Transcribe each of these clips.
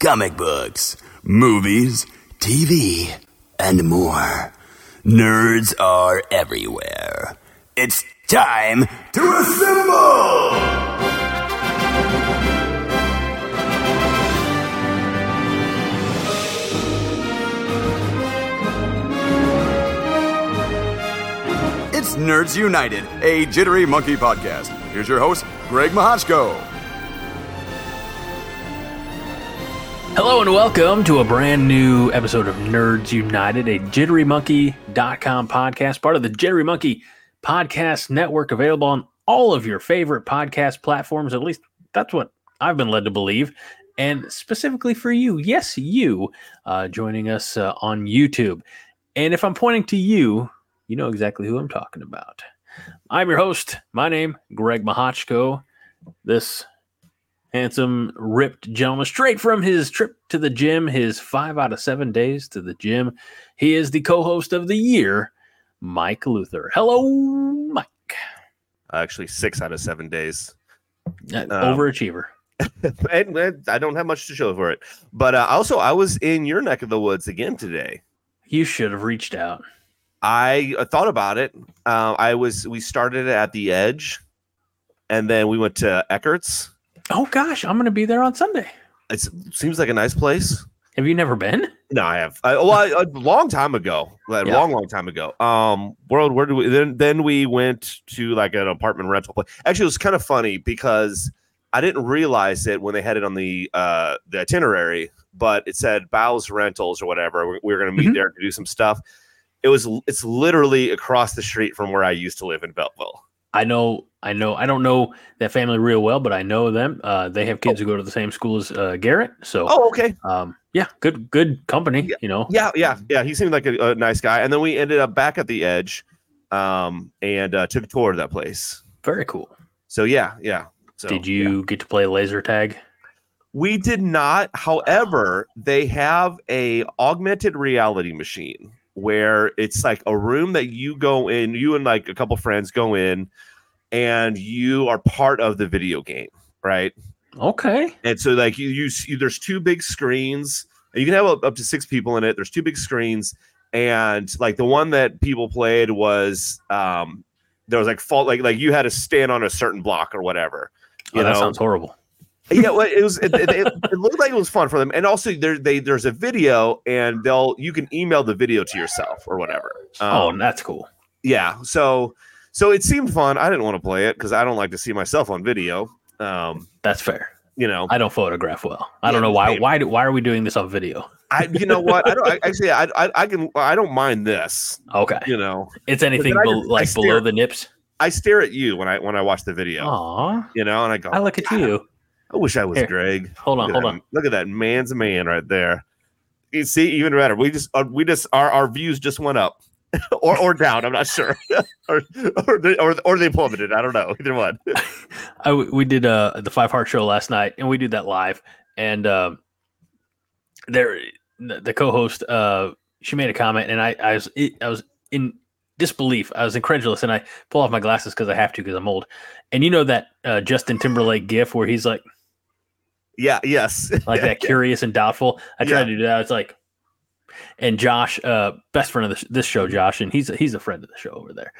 comic books, movies, TV, and more. Nerds are everywhere. It's time to assemble! It's Nerds United, a Jittery Monkey podcast. Here's your host, Greg Mahochko. Hello and welcome to a brand new episode of Nerds United, a JitteryMonkey.com podcast, part of the Jittery Monkey Podcast Network, available on all of your favorite podcast platforms. At least that's what I've been led to believe. And specifically for you, yes, you, joining us on YouTube. And if I'm pointing to you, you know exactly who I'm talking about. I'm your host. My name, Greg Mahochko. This handsome, ripped gentleman, straight from his trip to the gym, his 5 out of 7 days to the gym. He is the co-host of the year, Mike Luther. Hello, Mike. Actually, 6 out of 7 days. Overachiever. And I don't have much to show for it. But also, I was in your neck of the woods again today. You should have reached out. I thought about it. We started at the Edge, and then we went to Eckert's. Oh gosh, I'm going to be there on Sunday. It seems like a nice place. Have you never been? No, I have. A long time ago. Long time ago. Where do we? Then we went to like an apartment rental place. Actually, it was kind of funny because I didn't realize it when they had it on the itinerary, but it said Bow's Rentals or whatever. We were going to meet there to do some stuff. It's literally across the street from where I used to live in Belleville. I know. I don't know that family real well, but I know them. They have kids who go to the same school as Garrett. So, okay. Yeah, good company. Yeah, you know. Yeah. He seemed like a nice guy. And then we ended up back at the Edge, and took a tour of that place. Very cool. So yeah. So, did you get to play laser tag? We did not. However, they have a augmented reality machine where it's like a room that you go in, you and like a couple friends go in, and you are part of the video game, right? Okay. And so like you there's two big screens, and you can have up to 6 people in it. There's 2 big screens, and like the one that people played was there was like you had to stand on a certain block or whatever. That sounds horrible. Yeah, well, it looked like it was fun for them, and also there's a video, and you can email the video to yourself or whatever. That's cool. Yeah, so it seemed fun. I didn't want to play it because I don't like to see myself on video. That's fair. You know, I don't photograph well. I don't know why. Why are we doing this on video? You know what? I don't mind this. Okay. You know, it's anything below the nips. I stare at you when I watch the video. Aww. You know, and I go. I look at you. I wish I was Here. Greg. Hold on. Look at that man's man right there. You see, even better. We just our views just went up or down. I'm not sure, or they plummeted. I don't know. Either one. We did the 5 Heart Show last night, and we did that live. And the co-host she made a comment, and I was in disbelief. I was incredulous, and I pull off my glasses because I have to because I'm old. And you know that Justin Timberlake gif where he's like, yeah, yes, like that curious and doubtful. I tried to do that. It's like, and Josh, best friend of this show, Josh, and he's a friend of the show over there.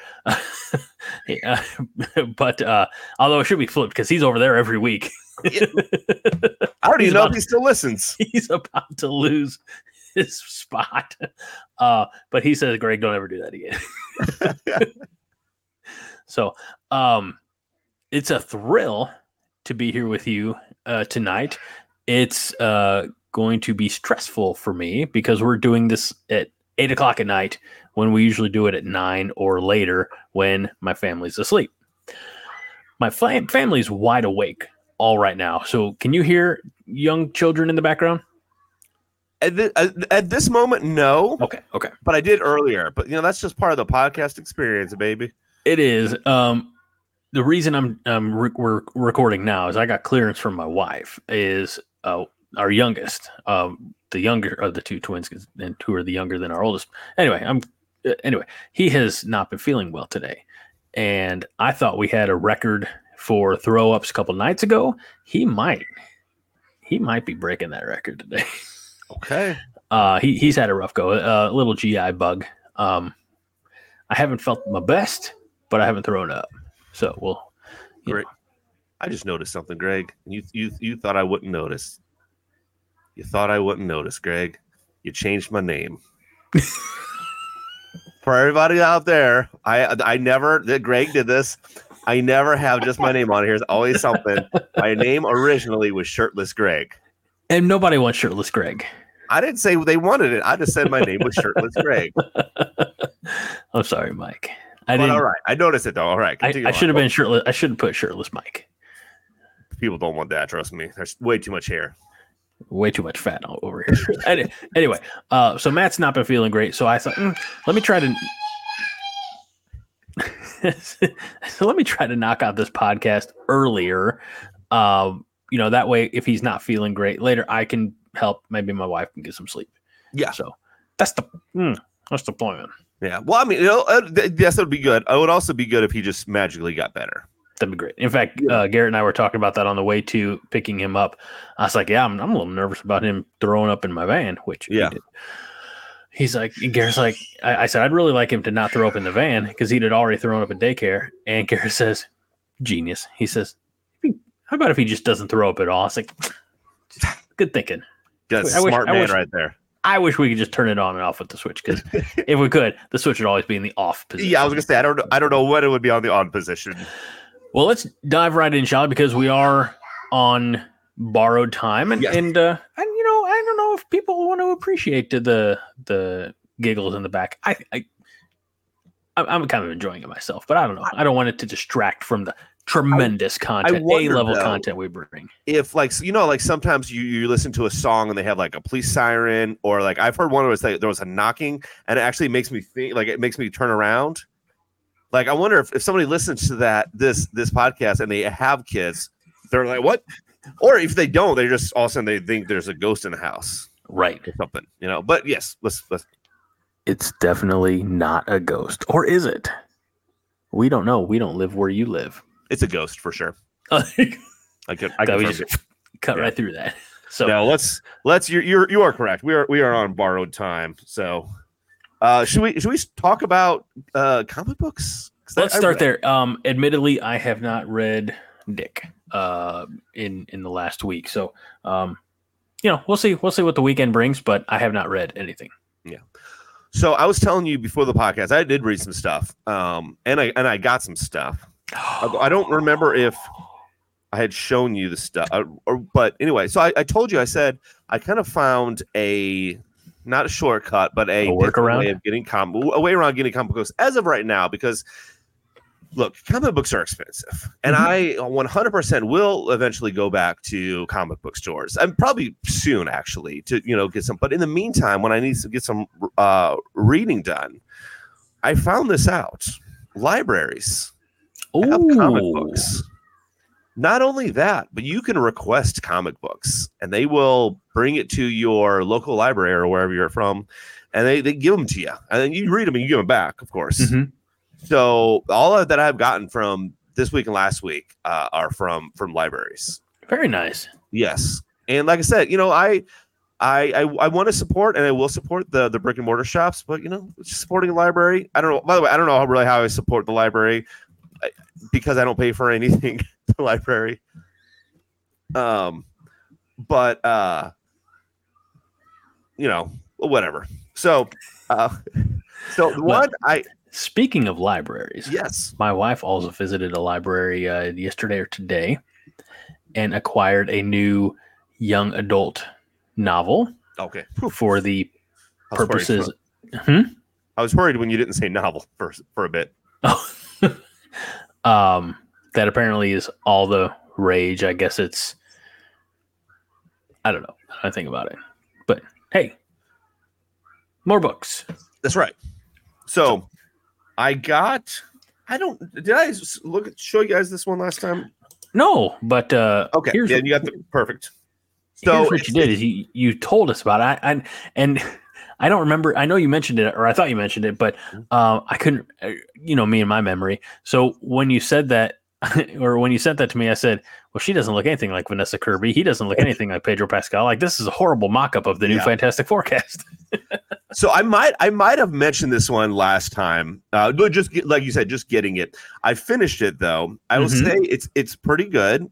But although it should be flipped because he's over there every week. I don't even know if he still listens. He's about to lose his spot. But he says, Greg, don't ever do that again. So it's a thrill to be here with you tonight. It's going to be stressful for me because we're doing this at 8 o'clock at night when we usually do it at 9 or later when my family's asleep. My family's wide awake all right now. So can you hear young children in the background? At this moment, no. Okay. But I did earlier. But that's just part of the podcast experience, baby. It is. The reason we're recording now is I got clearance from my wife. Is our youngest, the younger of the 2 twins, and 2 are the younger than our oldest. Anyway, he has not been feeling well today, and I thought we had a record for throw ups a couple nights ago. He might he might be breaking that record today. Okay. He's had a rough go. A little GI bug. I haven't felt my best, but I haven't thrown up. So we'll. Great. I just noticed something, Greg. You thought I wouldn't notice. You thought I wouldn't notice, Greg. You changed my name. For everybody out there, I never. Greg did this. I never have just my name on here. It's always something. My name originally was Shirtless Greg. And nobody wants Shirtless Greg. I didn't say they wanted it. I just said my name was Shirtless Greg. I'm sorry, Mike. All right. I noticed it, though. All right. I should have been shirtless. I should have put Shirtless Mike. People don't want that. Trust me. There's way too much hair. Way too much fat over here. Anyway, so Matt's not been feeling great. So I thought, let me try to knock out this podcast earlier. That way, if he's not feeling great later, I can help. Maybe my wife can get some sleep. Yeah. So that's the plan. Yeah. Well, I mean, yes, that would be good. It would also be good if he just magically got better. That'd be great. In fact, Garrett and I were talking about that on the way to picking him up. I was like, I'm a little nervous about him throwing up in my van, which he did. He's like, Garrett's like, I said, I'd really like him to not throw up in the van because he'd already thrown up in daycare. And Garrett says, genius. He says, how about if he just doesn't throw up at all? I was like, good thinking. That's smart man right there. I wish we could just turn it on and off with the switch because if we could, the switch would always be in the off position. Yeah, I was gonna say I don't know when it would be on the on position. Well, let's dive right in, shall we? Because we are on borrowed time, and I don't know if people want to appreciate the giggles in the back. I'm kind of enjoying it myself, but I don't know. I don't want it to distract from the tremendous content, A-level content we bring. If sometimes you listen to a song and they have like a police siren, or like I've heard one where it's like there was a knocking and it actually makes me think, like it makes me turn around. Like I wonder if somebody listens to this podcast and they have kids, they're like, what? Or if they don't, they just all of a sudden they think there's a ghost in the house. Right. Or something, But yes, let's It's definitely not a ghost. Or is it? We don't know. We don't live where you live. It's a ghost for sure. I can cut right through that. So now let's you are correct. We are on borrowed time. So should we talk about comic books? Let's start there. Admittedly, I have not read Dick in the last week. So we'll see what the weekend brings, but I have not read anything. Yeah. So I was telling you before the podcast, I did read some stuff. And I got some stuff. I don't remember if I had shown you the stuff, but anyway, so I told you, I said, I kind of found not a shortcut, but a workaround way of getting a way around getting comic books as of right now, because look, comic books are expensive, and I 100% will eventually go back to comic book stores. I'm probably soon actually to, get some, but in the meantime, when I need to get some reading done, I found this out. Libraries have comic books. Not only that, but you can request comic books and they will bring it to your local library or wherever you're from, and they give them to you, and then you read them and you give them back, of course. Mm-hmm. So all of that I've gotten from this week and last week are from libraries. Very nice. Yes. And like I said, I want to support, and I will support the brick and mortar shops, but supporting a library, I don't know. By the way, I don't know how I support the library, because I don't pay for anything to the library. But whatever. So speaking of libraries, yes, my wife also visited a library yesterday or today and acquired a new young adult novel. Okay. For the purposes. I was worried when you didn't say novel for a bit. That apparently is all the rage. I guess it's, I don't know. I think about it, but hey, more books. That's right. So did I show you guys this one last time? No, but okay. Yeah, you got the perfect. So here's what you did is you told us about it. And I don't remember. I know you mentioned it, or I thought you mentioned it, but I couldn't. Me and my memory. So when you said that, or when you sent that to me, I said, well, she doesn't look anything like Vanessa Kirby. He doesn't look anything like Pedro Pascal. Like, this is a horrible mock-up of the new Fantastic Four cast. So I might have mentioned this one last time. Like you said, just getting it. I finished it though. I will say it's pretty good.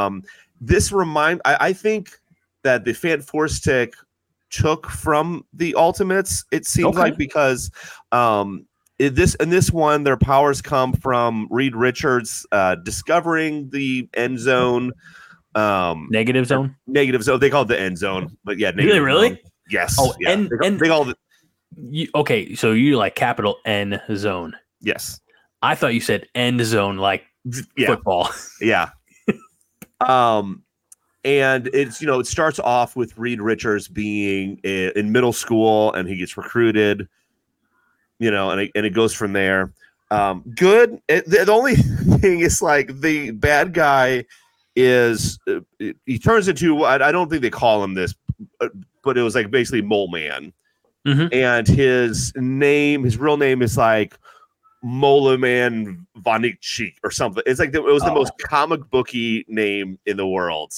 I think that the Fantastic took from the Ultimates. It seems like because in this one, their powers come from Reed Richards discovering the end zone. Negative zone. They call it the end zone, but yeah, really? Zone. Yes. Oh, yeah. They call it. Okay, so you like capital N zone. Yes. I thought you said end zone like football. Yeah. And it's, it starts off with Reed Richards being in middle school and he gets recruited, and it goes from there. Good. The only thing is like the bad guy is he turns into, I don't think they call him this, but it was like basically Mole Man. And his real name is like Moleman Vanichik or something. It's like it was the most comic booky name in the world,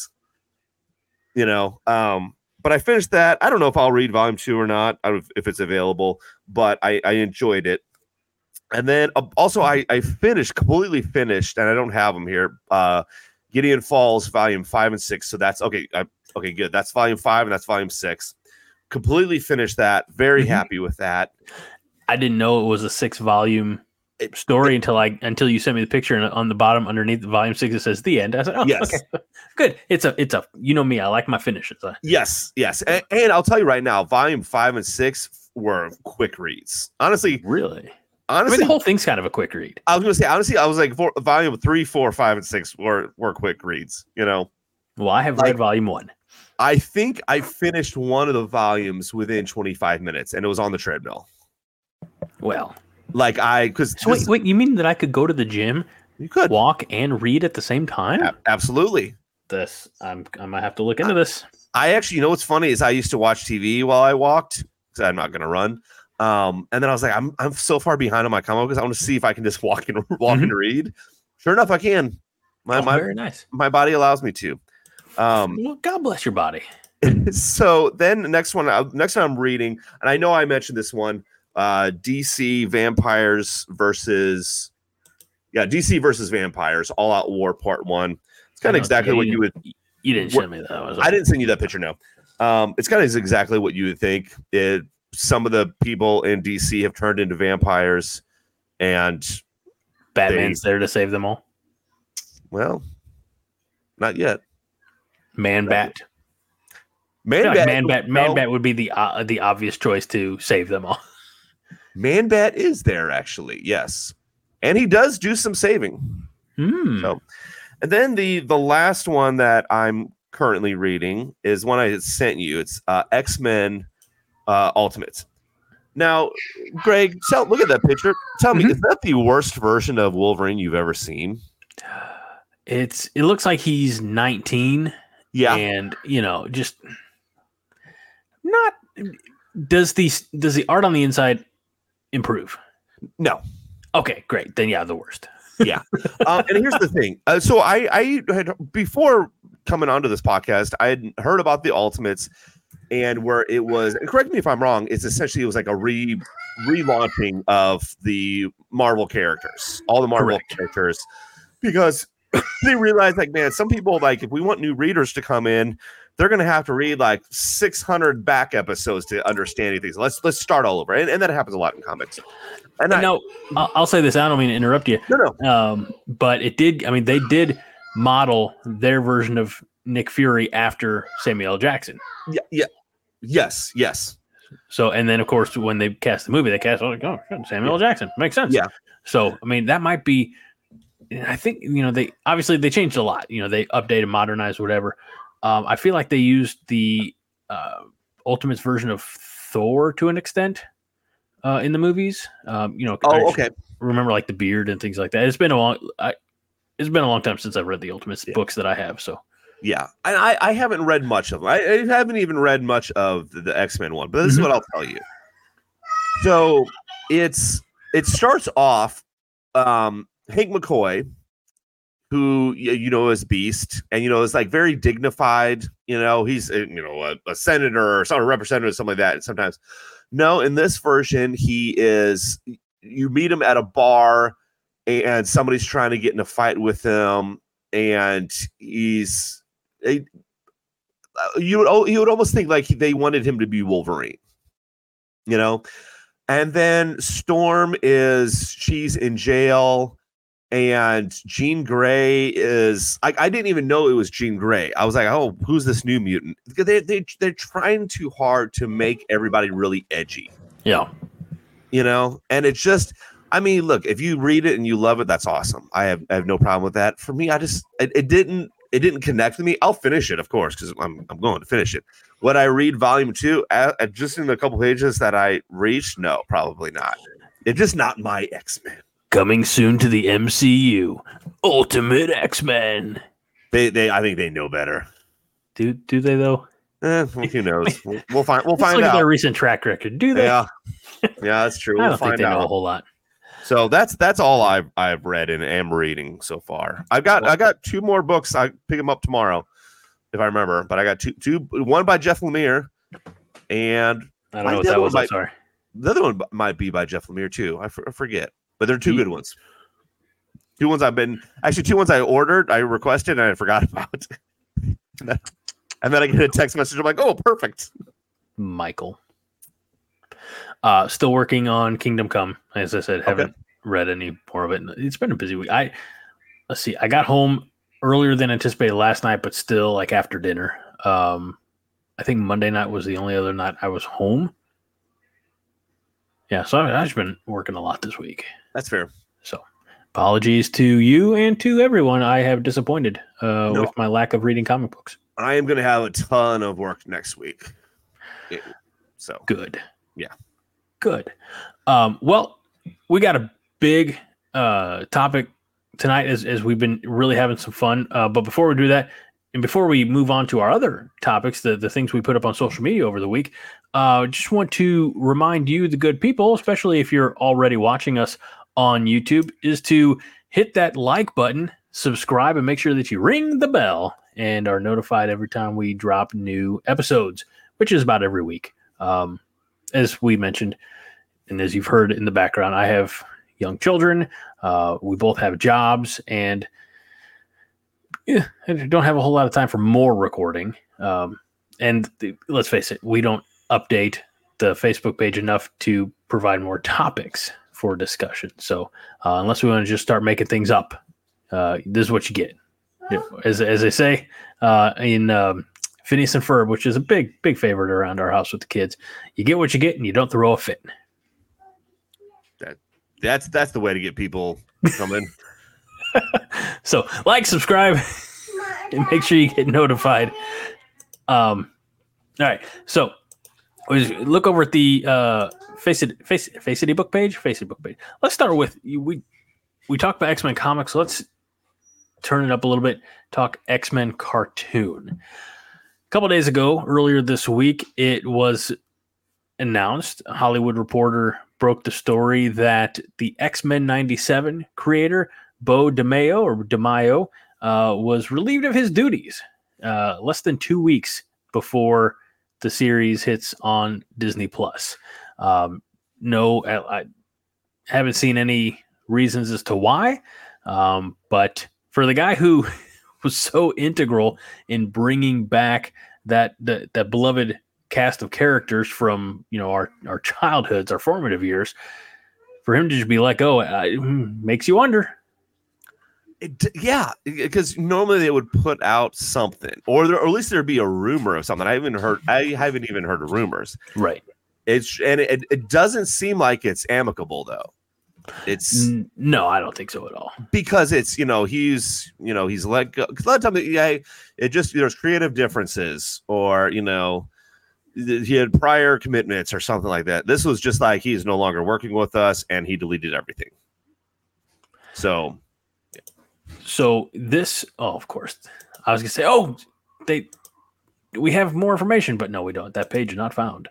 But I finished that. I don't know if I'll read volume 2 or not, if it's available, but I enjoyed it. And then also I completely finished, and I don't have them here. Gideon Falls volume 5 and 6. So that's okay. Okay, good. That's volume 5 and that's volume 6. Completely finished that. Very happy with that. I didn't know it was a 6-volume story until you sent me the picture, and on the bottom underneath the volume 6 it says the end. I said, yes. Okay, good. It's a me. I like my finishes. Yes, and I'll tell you right now, volume 5 and 6 were quick reads. Honestly, really. Honestly, the whole thing's kind of a quick read. I was going to say, honestly, I was like, volume 3, 4, 5, and 6 were quick reads. Well, I have read volume 1. I think I finished one of the volumes within 25 minutes, and it was on the treadmill. Well, wait, you mean that I could go to the gym, you could walk and read at the same time? Absolutely. I'm gonna have to look into this. I actually, what's funny is I used to watch TV while I walked because I'm not gonna run. And then I was like, I'm so far behind on my comic books. I want to see if I can just walk and read. Sure enough, I can. Very nice. My body allows me to. Well, God bless your body. So then the next one I'm reading, and I know I mentioned this one, DC versus Vampires, All Out War Part 1. It's kind of exactly what you would. You didn't send me that. I didn't send you that picture. No. It's kind of exactly what you would think. Some of the people in DC have turned into vampires, and Batman's there to save them all. Well, not yet. Man-Bat would be the obvious choice to save them all. Man-Bat is there actually, yes, and he does do some saving. So, and then the last one that I'm currently reading is one I sent you. It's X-Men Ultimates. Now, Greg, look at that picture. Tell me, is that the worst version of Wolverine you've ever seen? It looks like he's 19. Yeah, and just not. Does the art on the inside improve? No. Okay, great. Then the worst. Yeah. And here's the thing. So I had, before coming onto this podcast, I had heard about the Ultimates, and where it was. And correct me if I'm wrong. It was like a relaunching of the Marvel characters, all the Marvel characters, because they realized, like, man, some people, like, if we want new readers to come in, they're going to have to read like 600 back episodes to understand anything. So let's start all over. And that happens a lot in comics. And I'll say this. I don't mean to interrupt you. No. But it did. I mean, they did model their version of Nick Fury after Samuel L. Jackson. Yeah. Yes. So, and then of course, when they cast the movie, they cast Samuel L. Jackson. Makes sense. Yeah. So, I mean, that might be. I think they changed a lot. They updated, modernized, whatever. I feel like they used the Ultimates version of Thor to an extent in the movies. Okay. Remember, like, the beard and things like that. It's been a long time since I've read the Ultimates books that I have. So yeah, and I haven't read much of them. I haven't even read much of the X-Men one, but this is what I'll tell you. So it starts off. Hank McCoy who is Beast, and is like very dignified. He's a senator or some representative, something like that. And sometimes, no, in this version, he is. You meet him at a bar, and somebody's trying to get in a fight with him, and he's. You would almost think like they wanted him to be Wolverine, and then Storm she's in jail, and Jean Grey is I didn't even know it was Jean Grey. I was like, oh, who's this new mutant? They're trying too hard to make everybody really edgy. Yeah. And it's just, I mean, look, if you read it and you love it, that's awesome. I have no problem with that. For me, it didn't connect with me. I'll finish it, of course, because I'm going to finish it. Would I read volume 2 just in the couple pages that I reached? No, probably not. It's just not my X-Men. Coming soon to the MCU, Ultimate X-Men. I think they know better. Do they though? Who knows? We'll find Look out. At their recent track record. Do they? Yeah, that's true. I don't think they know a whole lot. So that's all I've read and am reading so far. I got 2 more books. I pick them up tomorrow, if I remember. But I got two. One by Jeff Lemire, and I don't know what that was. I'm sorry. The other one might be by Jeff Lemire too. I forget, but they're 2 good ones. 2 ones 2 ones I ordered, I requested, and I forgot about. And then I get a text message. I'm like, oh, perfect. Michael. Still working on Kingdom Come. As I said, haven't read any more of it. It's been a busy week. Let's see. I got home earlier than anticipated last night, but still like after dinner. I think Monday night was the only other night I was home. Yeah, so I've just been working a lot this week. That's fair. So apologies to you and to everyone I have disappointed with my lack of reading comic books. I am going to have a ton of work next week. So good. Yeah. Good. Well, we got a big topic tonight as we've been really having some fun. But before we do that, and before we move on to our other topics, the things we put up on social media over the week, just want to remind you, the good people, especially if you're already watching us on YouTube, is to hit that like button, subscribe, and make sure that you ring the bell and are notified every time we drop new episodes, which is about every week. As we mentioned, and as you've heard in the background, I have young children. We both have jobs, and I don't have a whole lot of time for more recording. Let's face it, we don't update the Facebook page enough to provide more topics for discussion. So unless we want to just start making things up, this is what you get. As they say in Phineas and Ferb, which is a big favorite around our house with the kids, you get what you get and you don't throw a fit. That's the way to get people coming. So like, subscribe, and make sure you get notified. All right. So look over at the Facety book page. Let's start with we talked about X-Men comics. So let's turn it up a little bit. Talk X-Men cartoon. A couple days ago, earlier this week, it was announced. A Hollywood Reporter broke the story that the X-Men 97 creator, Bo DeMaio, was relieved of his duties less than 2 weeks before the series hits on Disney Plus. No, I haven't seen any reasons as to why, but for the guy who was so integral in bringing back that beloved cast of characters from our childhoods, our formative years, for him to just be let go, makes you wonder. Yeah, because normally they would put out something, or at least there'd be a rumor of something. I haven't even heard of rumors. Right. It doesn't seem like it's amicable though. It's no, I don't think so at all. Because it's he's let go. Because a lot of times, it just there's creative differences, or he had prior commitments or something like that. This was just like he's no longer working with us, and he deleted everything. So this, of course, I was gonna say, we have more information, but no, we don't. That page is not found.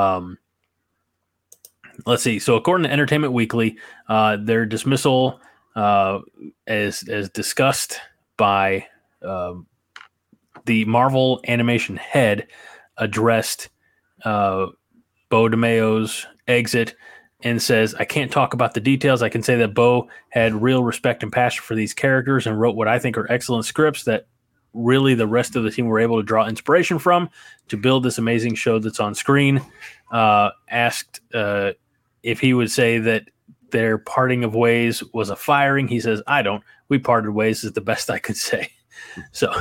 Let's see. So according to Entertainment Weekly, their dismissal as discussed by the Marvel animation head, addressed Beau DeMayo's exit and says, I can't talk about the details. I can say that Beau had real respect and passion for these characters and wrote what I think are excellent scripts that really the rest of the team were able to draw inspiration from to build this amazing show that's on screen. Asked if he would say that their parting of ways was a firing. He says, I don't. We parted ways is the best I could say. So,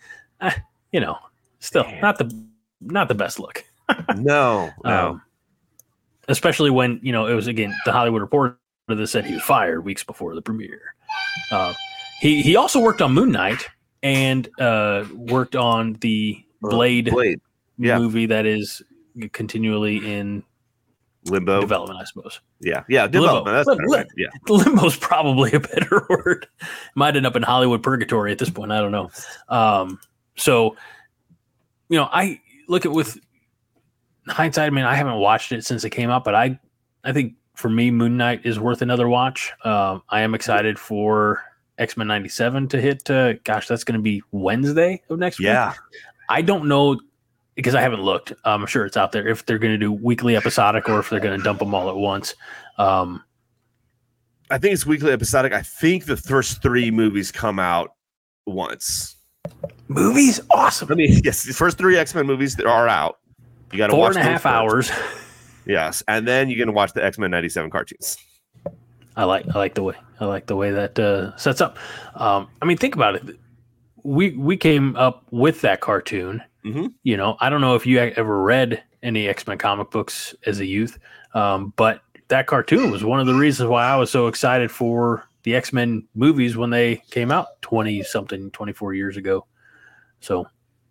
still not the best look. No. Especially when, it was, again, the Hollywood Reporter that said he was fired weeks before the premiere. He also worked on Moon Knight and worked on the Blade movie that is continually in limbo development, I suppose. Yeah, development. That's yeah. Limbo's probably a better word. Might end up in Hollywood purgatory at this point. I don't know. So, I look at with hindsight. I mean, I haven't watched it since it came out, but I think for me, Moon Knight is worth another watch. I am excited for X-Men 97 to hit. That's going to be Wednesday of next week. Yeah, I don't know because I haven't looked. I'm sure it's out there if they're going to do weekly episodic or if they're going to dump them all at once. I think it's weekly episodic. I think the first 3 movies come out once. Movies, awesome. I mean, yes, the first 3 X-Men movies that are out. You got to watch 4.5 hours. Yes, and then you're going to watch the X-Men 97 cartoons. I like the way that sets up. I mean, think about it. We came up with that cartoon. Mm-hmm. I don't know if you ever read any X-Men comic books as a youth, but that cartoon was one of the reasons why I was so excited for the X-Men movies when they came out 24 years ago. So,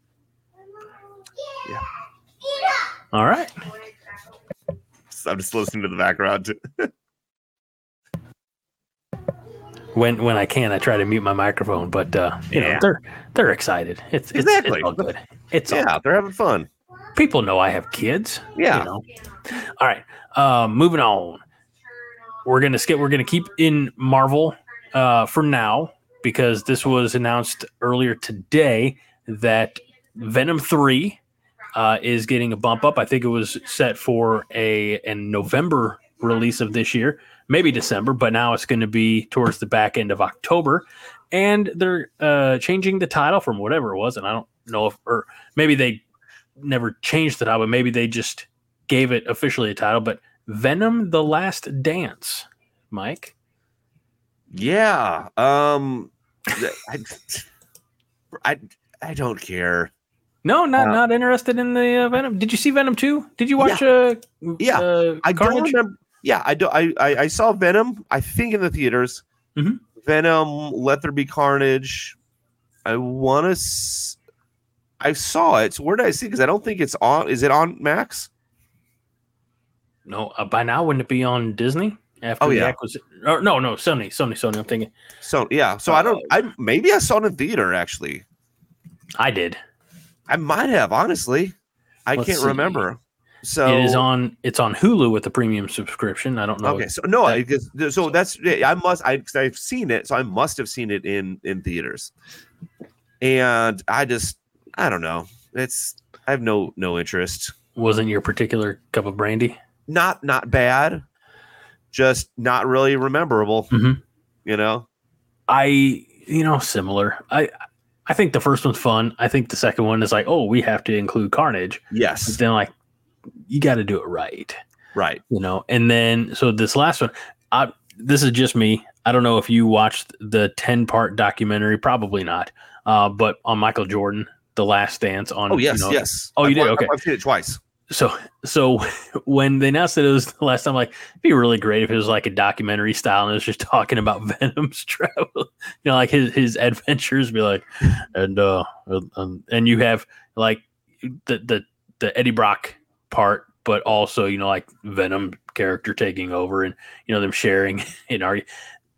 yeah. All right. I'm just listening to the background. When I can, I try to mute my microphone, but they're excited. It's all good. They're having fun. People know I have kids. Yeah. All right. Moving on. We're gonna keep in Marvel for now because this was announced earlier today that Venom 3 is getting a bump up. I think it was set for a November release of this year, maybe December, but now it's going to be towards the back end of October. And they're changing the title from whatever it was, and I don't know or maybe they never changed the title, but maybe they just gave it officially a title. But Venom: The Last Dance, Mike. Yeah. I don't care. No, not interested in the Venom. Did you see Venom 2? Did you watch I Carnage? don't remember. Yeah, I saw Venom, I think, in the theaters. Mm-hmm. Venom, Let There Be Carnage. I saw it. So where did I see it? Because I don't think it's on. Is it on Max? No, by now wouldn't it be on Disney? After the acquisition? No, Sony. I'm thinking. So yeah. So maybe I saw it in theater actually. I did. I might have, honestly. I can't remember. So it's on Hulu with the premium subscription. I don't know. Okay, I've seen it, so I must have seen it in theaters. And I don't know. I have no interest. Wasn't your particular cup of brandy? Not bad. Just not really rememberable. Mm-hmm. Similar. I think the first one's fun. I think the second one is like, oh, we have to include Carnage. Yes. But then you got to do it right. Right. And then, so this last one, this is just me. I don't know if you watched the 10-part documentary, probably not. But on Michael Jordan, The Last Dance on. Oh, yes. Oh, you did? Okay. I've seen it twice. So when they announced that it was the last time, it'd be really great if it was like a documentary style and it was just talking about Venom's travel, his adventures. Be like, and you have like the Eddie Brock part, but also Venom character taking over and them sharing an argument.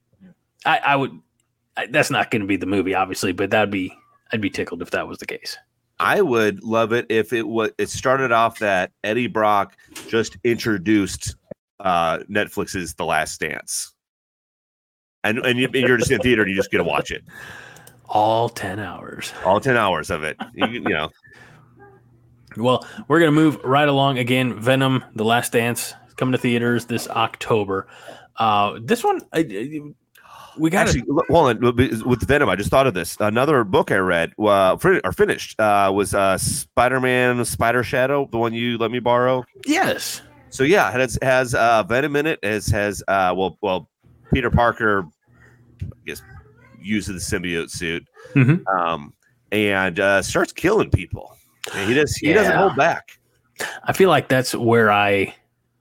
That's not going to be the movie, obviously, but I'd be tickled if that was the case. I would love it if it started off that Eddie Brock just introduced Netflix's The Last Dance. and you're just in theater and you just get to watch it. All 10 hours. All 10 hours of it. You know. Well, we're going to move right along. Again, Venom, The Last Dance, coming to theaters this October. This one, we got actually. Hold on, with Venom, I just thought of this. Another book I read or finished was Spider-Man: Spider Shadow, the one you let me borrow. Yes. So yeah, it has Venom in it. It has Peter Parker, I guess, uses the symbiote suit, and starts killing people. And he doesn't hold back. I feel like that's why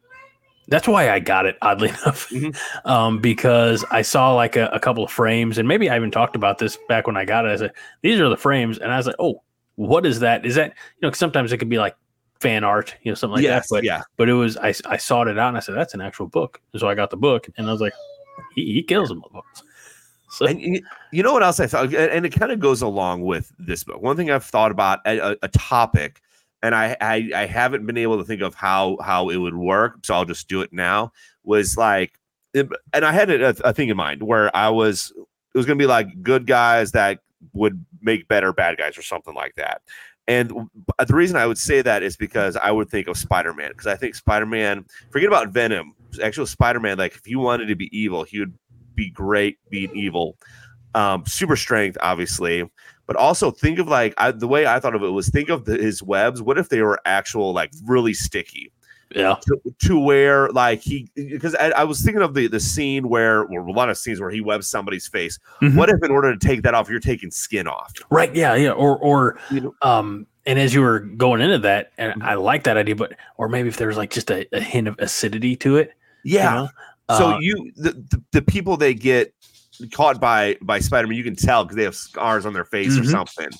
I got it, oddly enough, because I saw like a couple of frames, and maybe I even talked about this back when I got it. I said, these are the frames, and I was like, oh, what is that? Is that, sometimes it could be like fan art, something like that. But it was, I sought it out, and I said, that's an actual book. And so I got the book, and I was like, he kills them. So. And you know what else I thought, and it kind of goes along with this book. One thing I've thought about a topic, and I haven't been able to think of how it would work, so I'll just do it now. Was like, and I had a thing in mind where it was going to be like good guys that would make better bad guys or something like that. And the reason I would say that is because I would think of Spider-Man, because I think Spider-Man, forget about Venom, actual Spider-Man, like if you wanted to be evil, he would be great being evil. Super strength, obviously, but also think of like the way I thought of it was think of his webs. What if they were actual, like really sticky? Yeah. To where like because I was thinking of the scene where a lot of scenes where he webs somebody's face. What if in order to take that off, you're taking skin off? Right. Yeah. Or and as you were going into that, and I like that idea, but or maybe if there's like just a hint of acidity to it. Yeah. So the people they get caught by Spider-Man, you can tell because they have scars on their face or something,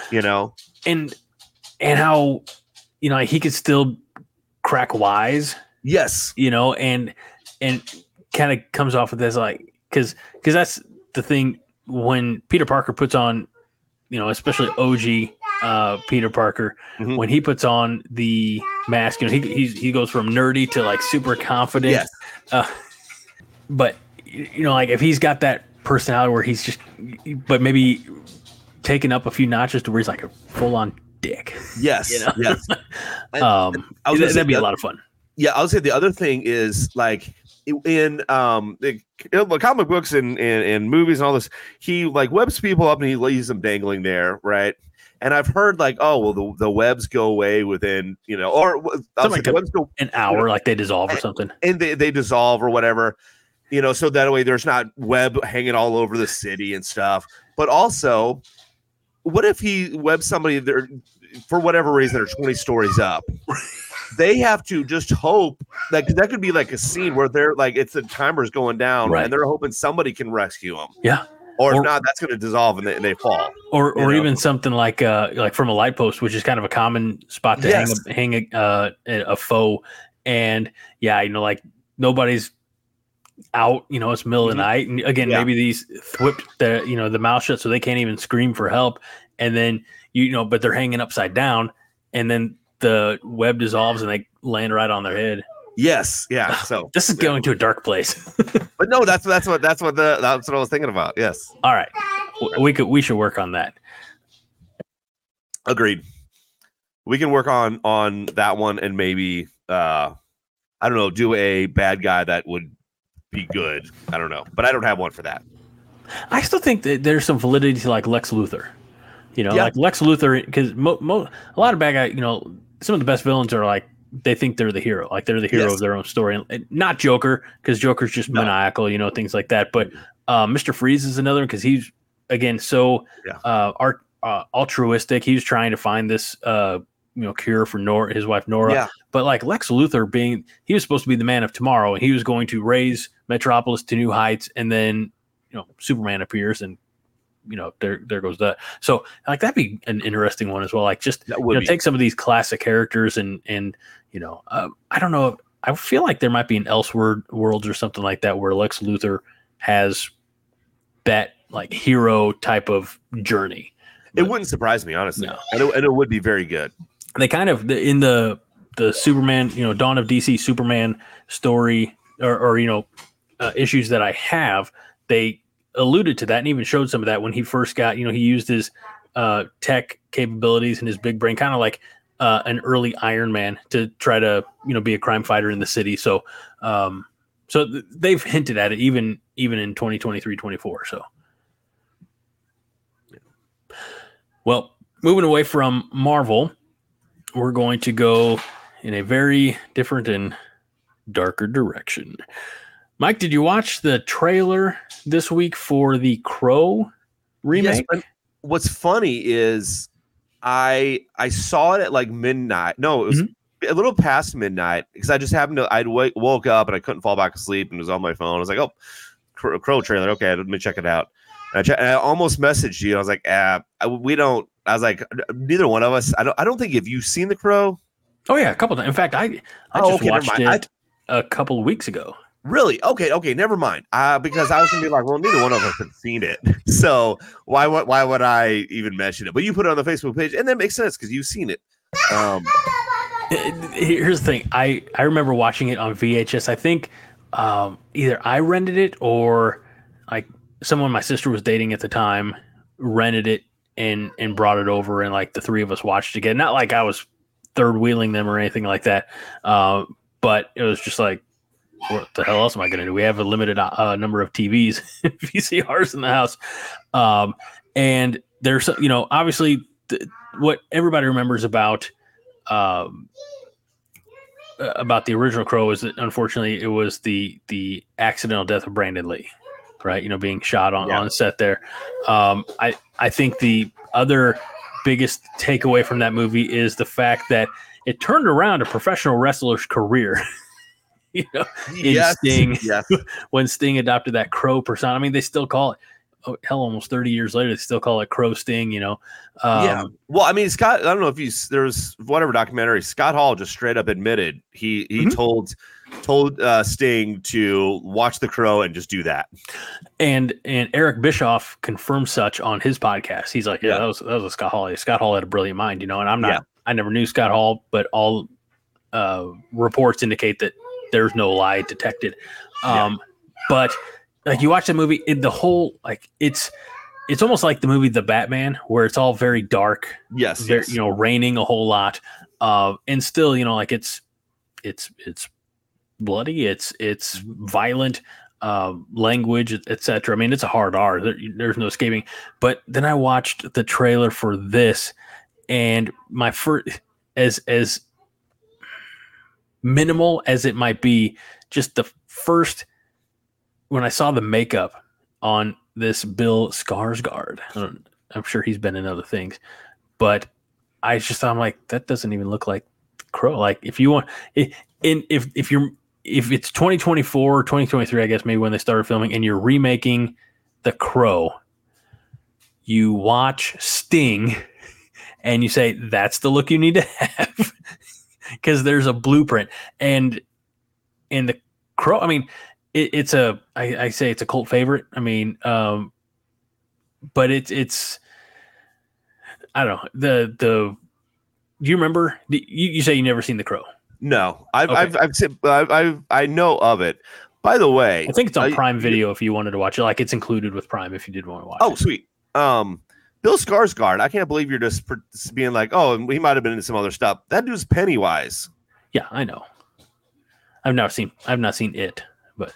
and how he could still crack wise. Yes, and kind of comes off with this like because that's the thing when Peter Parker puts on, especially OG Peter Parker, when he puts on the mask, he goes from nerdy to like super confident. Yes. But like if he's got that personality where he's just, but maybe taking up a few notches to where he's like a full on dick. Yes. Yes. That'd be a lot of fun. Yeah. I would say the other thing is like in the comic books and movies and all this, he like webs people up and he leaves them dangling there. Right. And I've heard like, oh, well, the webs go away within, or like the webs go an hour, like they dissolve or something. And they dissolve or whatever. So that way there's not web hanging all over the city and stuff. But also, what if he webs somebody there for whatever reason they're 20 stories up? They have to just hope that could be like a scene where they're like it's the timer's going down and they're hoping somebody can rescue them. Yeah. Or if not, that's going to dissolve and they fall. Or even something like from a light post, which is kind of a common spot to hang a foe. And like nobody's out, it's middle of the night, and again maybe these whipped the mouth shut so they can't even scream for help, and then but they're hanging upside down, and then the web dissolves and they land right on their head. Yes, yeah. So this is going to a dark place. But no, that's what I was thinking about. Yes. All right, we should work on that. Agreed. We can work on that one, and maybe I don't know, do a bad guy that would be good. I don't know, but I don't have one for that. I still think that there's some validity to like Lex Luthor. Like Lex Luthor, because a lot of bad guys, some of the best villains are like they think they're the hero, like they're the hero of their own story. And not Joker, because Joker's just maniacal, things like that. But Mr. Freeze is another because he's again so altruistic. He was trying to find this cure for his wife Nora. Yeah. But like Lex Luthor he was supposed to be the man of tomorrow, and he was going to raise Metropolis to new heights, and then Superman appears and there goes that. So like that'd be an interesting one as well. Like just take some of these classic characters and I don't know. I feel like there might be an Elseworlds or something like that where Lex Luthor has that like hero type of journey. It wouldn't surprise me, honestly. No. And it would be very good. They kind of in the Superman, Dawn of DC Superman story or issues that I have, they alluded to that and even showed some of that when he first got, he used his tech capabilities and his big brain, kind of like an early Iron Man, to try to, be a crime fighter in the city. So, they've hinted at it even in 2023-24. So, well, moving away from Marvel, we're going to go in a very different and darker direction. Mike, did you watch the trailer this week for the Crow remake? Yes, what's funny is I saw it at like midnight. No, it was a little past midnight because I just happened to, woke up and I couldn't fall back asleep and it was on my phone. I was like, oh, Crow trailer. Okay, let me check it out. And I almost messaged you. I was like, we don't. I was like, neither one of us. I don't think, have you seen The Crow? Oh yeah, a couple times. In fact, I just watched it a couple of weeks ago. Really? Okay, never mind. Because I was gonna be like, well, neither one of us have seen it, so why would I even mention it? But you put it on the Facebook page, and that makes sense because you've seen it. Here's the thing. I remember watching it on VHS. I think either I rented it or like someone my sister was dating at the time rented it and brought it over, and like the three of us watched it again. Not like I was third wheeling them or anything like that, but it was just like, what the hell else am I going to do? We have a limited number of TVs, VCRs in the house. And there's, obviously what everybody remembers about the original Crow is that unfortunately it was the accidental death of Brandon Lee, right? Being shot on set there. I think the other biggest takeaway from that movie is the fact that it turned around a professional wrestler's career. Sting, when Sting adopted that Crow persona. I mean, they still call it, almost 30 years later, they still call it Crow Sting, Well, I mean, Scott, I don't know if there's whatever documentary, Scott Hall just straight up admitted he told Sting to watch The Crow and just do that. And Eric Bischoff confirmed such on his podcast. He's like, that was a Scott Hall. Scott Hall had a brilliant mind, and I'm not, I never knew Scott Hall, but all reports indicate that there's no lie detected. But like you watch the movie, the whole, like it's almost like the movie The Batman, where it's all very dark. Yes. Raining a whole lot. And still, like it's bloody. It's violent, language, etc. I mean, it's a hard R. There's no escaping. But then I watched the trailer for this, and my first, as minimal as it might be, just the first, when I saw the makeup on this Bill Skarsgård, I'm sure he's been in other things, but I just thought, I'm like, that doesn't even look like Crow. Like if you want, if it's 2024 or 2023, I guess maybe when they started filming, and you're remaking The Crow, you watch Sting and you say, that's the look you need to have. Because there's a blueprint, and in The Crow, I mean, it's I say it's a cult favorite. I mean, but it's I don't know do you remember? You say you never seen The Crow? No, I know of it. By the way, I think it's on Prime Video if you wanted to watch it. Like it's included with Prime if you did want to watch it. Oh, sweet. Bill Skarsgård, I can't believe you're just being like, oh, he might have been into some other stuff. That dude's Pennywise. Yeah, I know. I've not seen it, but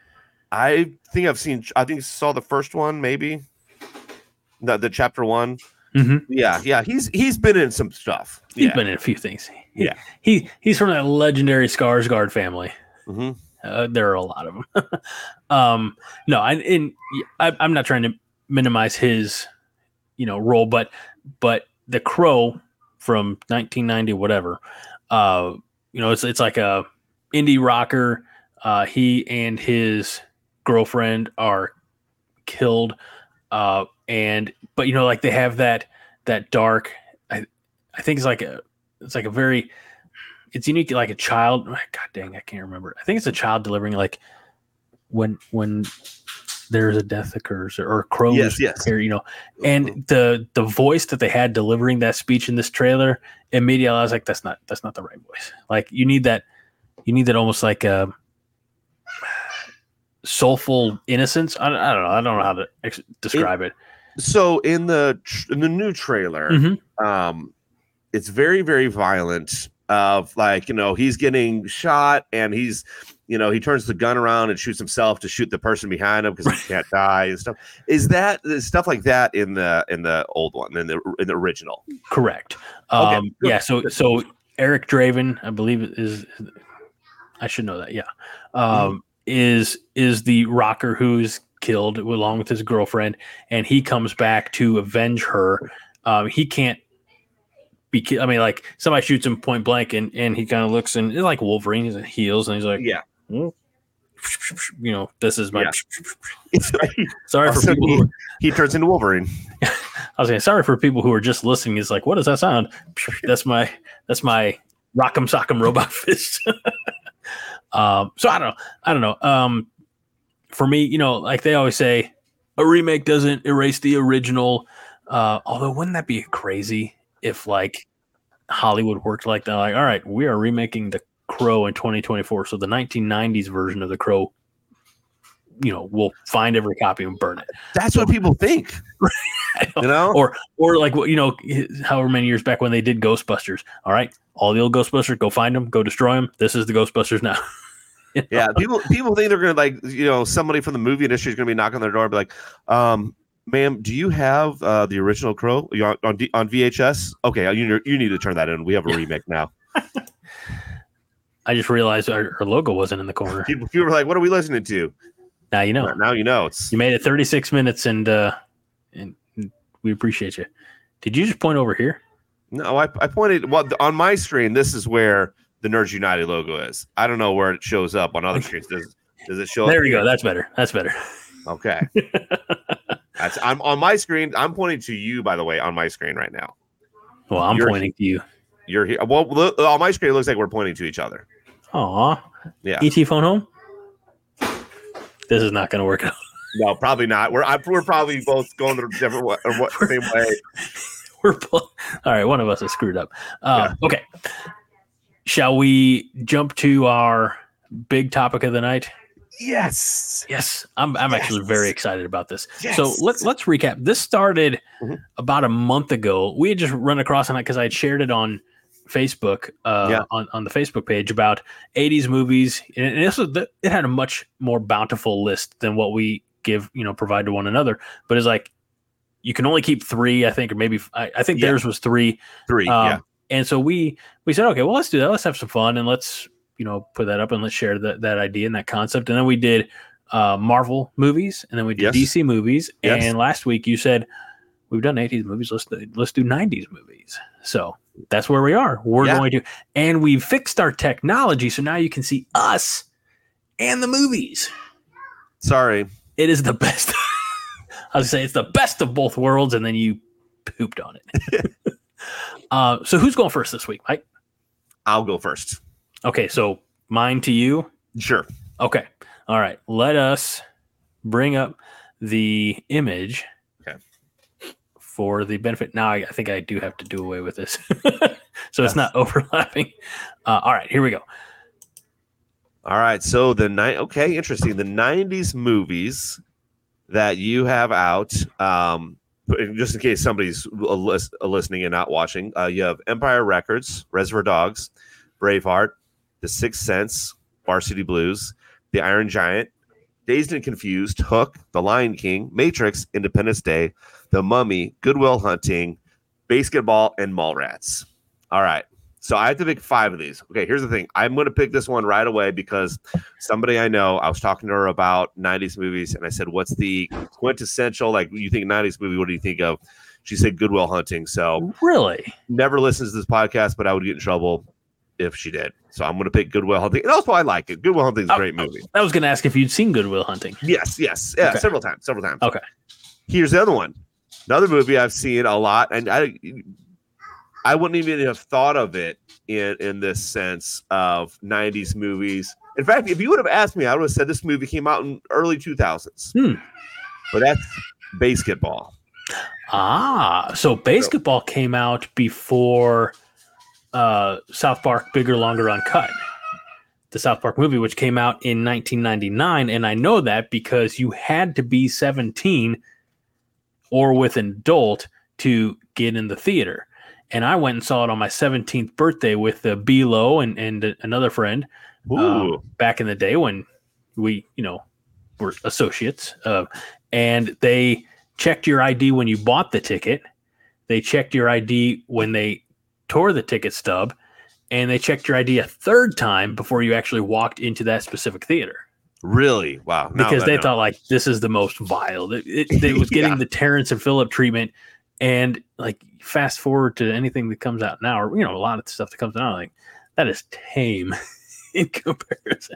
I think I saw the first one, maybe the chapter 1. Mm-hmm. Yeah. He's been in some stuff. He's been in a few things. He's from that legendary Skarsgård family. Mm-hmm. There are a lot of them. No, I'm not trying to minimize his role, but The Crow from 1990, whatever, it's like a indie rocker. He and his girlfriend are killed. But like they have that dark, I think it's unique, like a child. God dang, I can't remember. I think it's a child delivering, like when there's a death occurs or crows. Yes. And the voice that they had delivering that speech in this trailer, immediately I was like, that's not the right voice. Like you need that almost like soulful innocence. I don't know. I don't know how to describe it. So in the new trailer, it's very, very violent. Of like, he's getting shot and he's, he turns the gun around and shoots himself to shoot the person behind him because he can't die and stuff. Is stuff like that in the old one, in the original? Correct. Yeah. So Eric Draven, I believe is. I should know that. Yeah. Is the rocker who's killed along with his girlfriend, and he comes back to avenge her. He can't. I mean, like somebody shoots him point blank, and he kind of looks and it's like Wolverine. He's heals, and he's like, this is my. Sorry for people. He turns into Wolverine. I was saying, sorry for people who are just listening. He's like, what does that sound? That's my rock'em sock'em robot fist. So I don't know. For me, like they always say, a remake doesn't erase the original. Although, wouldn't that be crazy? If like Hollywood worked like that, like, all right, we are remaking The Crow in 2024. So the 1990s version of The Crow, we'll find every copy and burn it. That's what people think, or like, however many years back when they did Ghostbusters. All right, all the old Ghostbusters, go find them, go destroy them. This is the Ghostbusters now. Yeah. People think they're going to like, somebody from the movie industry is going to be knocking on their door and be like, ma'am, do you have the original Crow on VHS? Okay, you need to turn that in. We have a remake now. I just realized our logo wasn't in the corner. People were like, "What are we listening to?" Now you know. Now you know. You made it 36 minutes, and we appreciate you. Did you just point over here? No, I pointed. Well, on my screen, this is where the Nerds United logo is. I don't know where it shows up on other screens. Does it show? There you go. That's better. Okay. I'm on my screen. I'm pointing to you, by the way, on my screen right now. Well, I'm pointing to you. You're here. Well, on my screen, it looks like we're pointing to each other. Aw. Yeah. ET phone home? This is not going to work out. No, probably not. We're probably both going the different way, same way. All right. One of us is screwed up. Okay. Shall we jump to our big topic of the night? Yes. I'm actually very excited about this. Yes. So let's recap. This started about a month ago. We had just run across on it because I had shared it on Facebook, on the Facebook page about 80s movies, and it had a much more bountiful list than what we provide to one another. But it's like you can only keep 3, I think, or maybe I think theirs was 3. 3. Yeah. And so we said, okay, well, let's do that. Let's have some fun and let's put that up and let's share that idea and that concept. And then we did Marvel movies, and then we did DC movies. Yes. And last week you said we've done 80s movies. Let's do 90s movies. So that's where we are. We're going to, and we fixed our technology, so now you can see us and the movies. Sorry, it is the best. I was saying it's the best of both worlds, and then you pooped on it. So who's going first this week, Mike? I'll go first. Okay, so mine to you? Sure. Okay. All right. Let us bring up the image for the benefit. Now, I think I do have to do away with this. So it's not overlapping. All right, here we go. All right. So interesting. The 90s movies that you have out, just in case somebody's listening and not watching, you have Empire Records, Reservoir Dogs, Braveheart, The Sixth Sense, Varsity Blues, The Iron Giant, Dazed and Confused, Hook, The Lion King, Matrix, Independence Day, The Mummy, Good Will Hunting, Basketball, and Mallrats. All right. So I have to pick 5 of these. Okay, here's the thing. I'm going to pick this one right away because somebody I know, I was talking to her about 90s movies, and I said, what's the quintessential, like, you think 90s movie, what do you think of? She said Good Will Hunting. So really? Never listens to this podcast, but I would get in trouble if she did. So I'm going to pick Good Will Hunting. And also, I like it. Good Will Hunting is a great movie. I was going to ask if you'd seen Good Will Hunting. Yes. Yeah, okay. Several times. Okay. Here's the other one. Another movie I've seen a lot, and I wouldn't even have thought of it in this sense of 90s movies. In fact, if you would have asked me, I would have said this movie came out in early 2000s. But that's Basketball. So Basketball came out before South Park Bigger, Longer, Uncut. the South Park movie, which came out in 1999. And I know that because you had to be 17 or with an adult to get in the theater. And I went and saw it on my 17th birthday with B-Lo and another friend back in the day when we, were associates. And they checked your ID when you bought the ticket. They checked your ID when they tore the ticket stub. And they checked your ID a third time before you actually walked into that specific theater. Really? Wow. Because they thought, like, this is the most vile. It was getting the Terrence and Phillip treatment. And, like, fast forward to anything that comes out now, or, a lot of stuff that comes out, like, that is tame in comparison.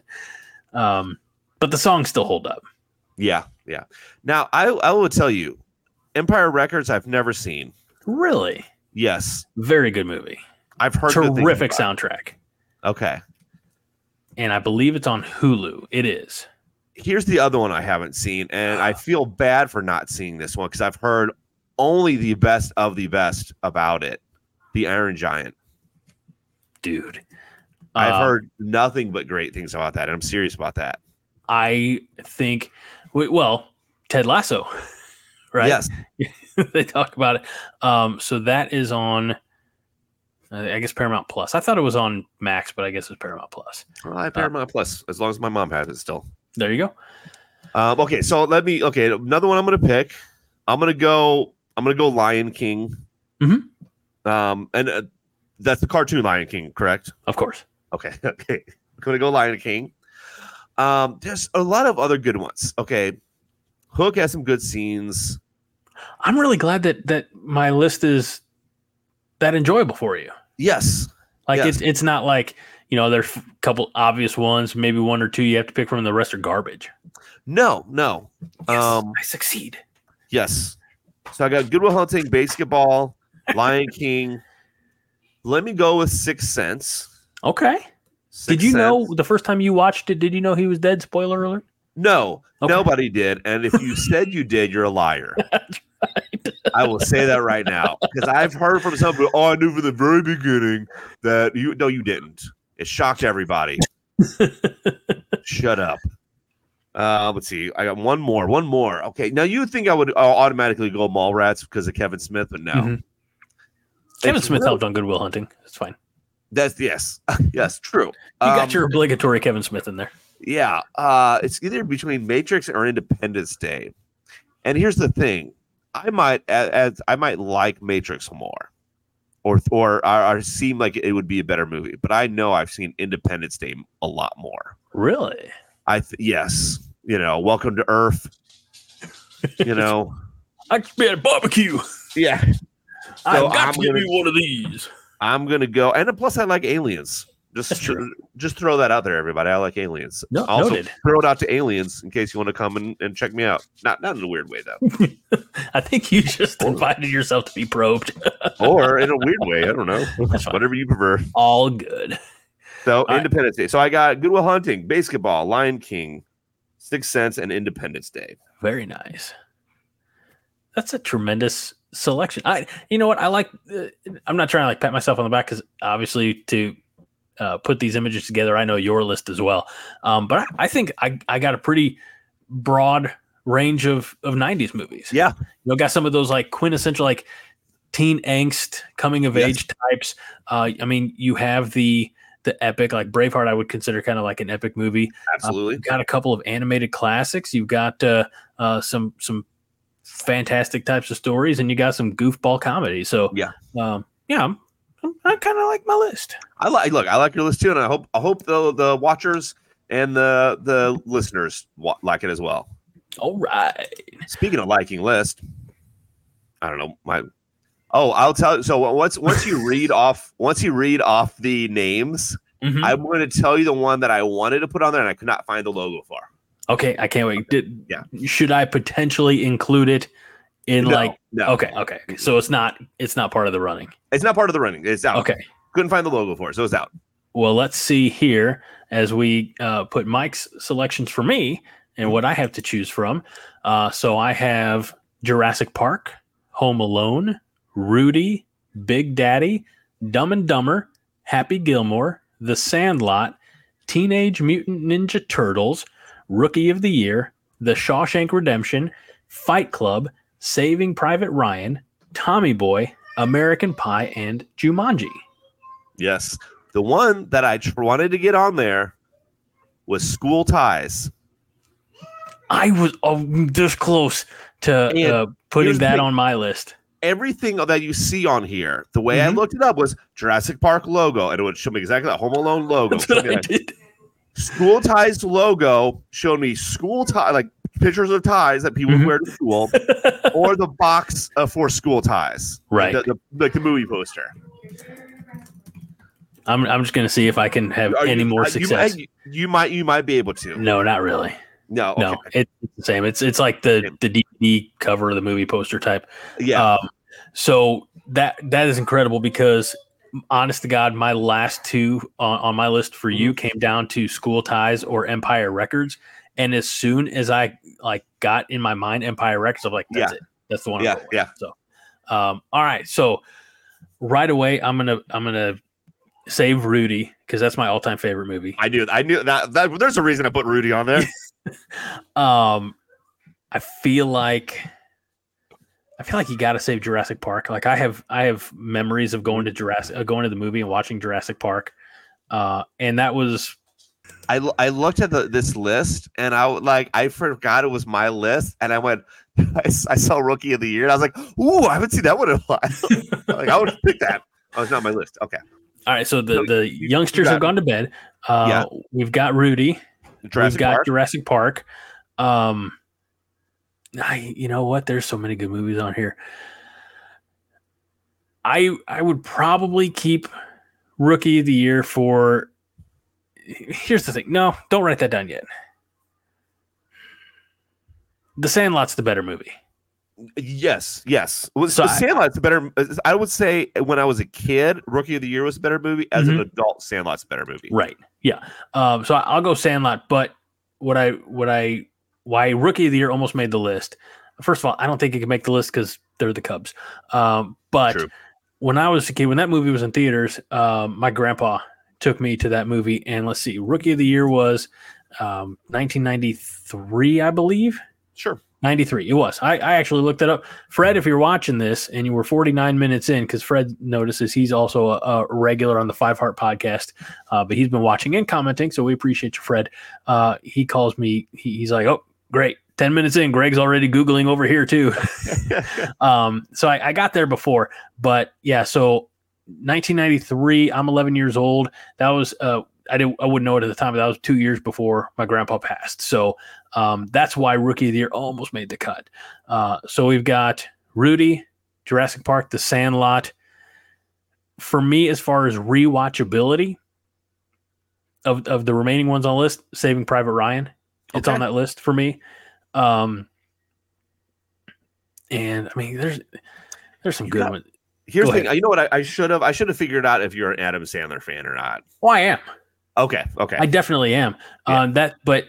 But the songs still hold up. Yeah. Now, I will tell you, Empire Records I've never seen. Really? Yes. Very good movie. I've heard terrific soundtrack. Okay. And I believe it's on Hulu. It is. Here's the other one I haven't seen, and I feel bad for not seeing this one because I've heard only the best of the best about it. The Iron Giant. Dude. I've heard nothing but great things about that, and I'm serious about that. I think, Ted Lasso, right? Yes. They talk about it. So that is on, I guess, Paramount Plus. I thought it was on Max, but I guess it's Paramount Plus. Well, I have Paramount Plus, as long as my mom has it still. There you go. Okay, so another one I'm going to pick. I'm going to go Lion King. Mm-hmm. And that's the cartoon Lion King, correct? Of course. Okay. I'm going to go Lion King. There's a lot of other good ones. Okay. Hook has some good scenes. I'm really glad that my list is that enjoyable for you. Yes. It's not like, there's a couple obvious ones, maybe one or two you have to pick from, the rest are garbage. No. Yes, I succeed. Yes. So I got Good Will Hunting, Basketball, Lion King. Let me go with Sixth Sense. Okay. Did you know the first time you watched it, did you know he was dead? Spoiler alert. No, okay. Nobody did. And if you said you did, you're a liar. That's right. I will say that right now because I've heard from some people, I knew from the very beginning that you didn't. It shocked everybody. Shut up. Let's see. I got one more. Okay. Now you would think I would automatically go Mallrats because of Kevin Smith, but no. Mm-hmm. Kevin Smith helped on Good Will Hunting. It's fine. Yes, true. You got your obligatory Kevin Smith in there. Yeah. It's either between Matrix or Independence Day. And here's the thing. I might like Matrix more. Or seem like it would be a better movie, but I know I've seen Independence Day a lot more. Really? Yes. Welcome to Earth. I just made a barbecue. Yeah. I've got to give me one of these. I'm gonna go, and plus I like Aliens. Just throw that out there, everybody. I like Aliens. No, also, noted. Throw it out to Aliens in case you want to come and check me out. Not in a weird way though. I think you just invited yourself to be probed. Or in a weird way. I don't know. Whatever you prefer. All good. So Independence Day. So I got Good Will Hunting, Basketball, Lion King, Sixth Sense, and Independence Day. Very nice. That's a tremendous selection. You know what? I like. I'm not trying to pat myself on the back because obviously to put these images together, I know your list as well. But I think I got a pretty broad range of 90s movies. Yeah. Got some of those like quintessential like teen angst, coming of age types. You have the epic, like Braveheart, I would consider kind of like an epic movie. Absolutely. You've got a couple of animated classics. You've got some fantastic types of stories, and you got some goofball comedy. So I kind of like my list. I like your list too, and I hope the watchers and the listeners like it as well. All right. Speaking of liking list, I don't know I'll tell you. So once you read off the names, mm-hmm. I'm going to tell you the one that I wanted to put on there, and I could not find the logo for. Okay, I can't wait. Should I potentially include it in No. Okay. So it's not part of the running. It's not part of the running. It's out. Okay. Couldn't find the logo for it, so it's out. Well, let's see here as we put Mike's selections for me and what I have to choose from. So I have Jurassic Park, Home Alone, Rudy, Big Daddy, Dumb and Dumber, Happy Gilmore, The Sandlot, Teenage Mutant Ninja Turtles, Rookie of the Year, The Shawshank Redemption, Fight Club, Saving Private Ryan, Tommy Boy, American Pie, and Jumanji. Yes. The one that I wanted to get on there was School Ties. I was this close to putting that on my list. Everything that you see on here, the way I looked it up was Jurassic Park logo, and it would show me exactly that Home Alone logo. That's what I did. School Ties logo showed me school tie, like pictures of ties that people wear to school, or the box for School Ties, right? Like the movie poster. I'm just gonna see if I can have any more success. You might be able to. No, not really. No, okay. No, it's the same. It's like the DVD cover of the movie poster type. Yeah. So that is incredible because, honest to God, my last two on my list for you came down to School Ties or Empire Records, and as soon as I got in my mind Empire Records, I'm like, that's it. That's the one. Yeah. So, all right. So right away, I'm gonna save Rudy because that's my all-time favorite movie. I knew that. There's a reason I put Rudy on there. I feel like you got to save Jurassic Park. Like I have memories of going to the movie and watching Jurassic Park, and that was. I looked at this list and I forgot it was my list, and I went. I saw Rookie of the Year and I was like, "Ooh, I haven't seen that one in a while." Like I would pick that. Oh, it's not my list. Okay. All right, so the youngsters have gone to bed. We've got Rudy. We've got Jurassic Park. You know what? There's so many good movies on here. I would probably keep Rookie of the Year for. Here's the thing. No, don't write that down yet. The Sandlot's the better movie. Yes. So Sandlot's the better. I would say when I was a kid, Rookie of the Year was a better movie. As an adult, Sandlot's a better movie. Right. Yeah. So I'll go Sandlot. But why Rookie of the Year almost made the list? First of all, I don't think it can make the list because they're the Cubs. But True. When I was a kid, when that movie was in theaters, my grandpa took me to that movie. And let's see, Rookie of the Year was 1993, I believe. Sure. 93. It was. I actually looked it up. Fred, if you're watching this and you were 49 minutes in, because Fred notices he's also a regular on the Five Heart podcast, but he's been watching and commenting, so we appreciate you, Fred. He calls me. He's like, oh, great. 10 minutes in, Greg's already Googling over here too. So I got there before. But yeah, so 1993, I'm 11 years old. That was I wouldn't know it at the time, but that was 2 years before my grandpa passed. So that's why Rookie of the Year almost made the cut. So we've got Rudy, Jurassic Park, The Sandlot. For me, as far as rewatchability of the remaining ones on the list, Saving Private Ryan. It's on that list for me. And I mean, there's some good ones. Here's the thing. You know what? I should have figured out if you're an Adam Sandler fan or not. Oh, I am. Okay. I definitely am. Yeah. But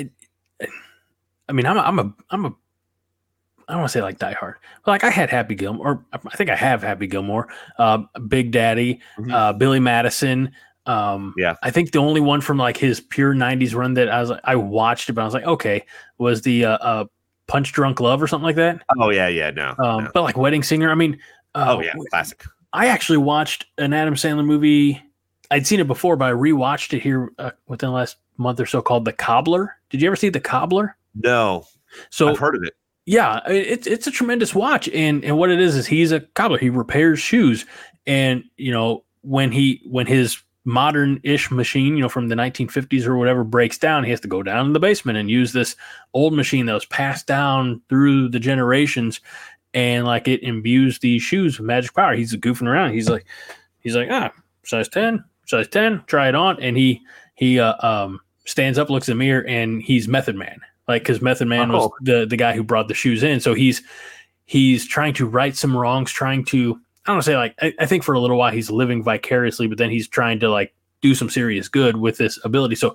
I mean, I'm a I don't want to say like Die Hard. Like I had Happy Gilmore, or I think I have Happy Gilmore, Big Daddy, Billy Madison. I think the only one from like his pure 90s run that I watched it, but I was like, okay, was the Punch Drunk Love or something like that. Oh yeah, no. But like Wedding Singer, I mean, classic. I actually watched an Adam Sandler movie. I'd seen it before, but I rewatched it here within the last month or so, called The Cobbler. Did you ever see The Cobbler? No. So I've heard of it. Yeah, it's a tremendous watch, and what it is he's a cobbler. He repairs shoes, and you know when his modern-ish machine, you know, from the 1950s or whatever breaks down, he has to go down in the basement and use this old machine that was passed down through the generations, and like it imbues these shoes with magic power. He's goofing around. He's like, size 10, try it on, and he stands up, looks in the mirror, and he's Method Man. Like, because Method Man was the guy who brought the shoes in. So he's trying to right some wrongs, trying to, I don't want to say like, I think for a little while he's living vicariously, but then he's trying to like do some serious good with this ability. So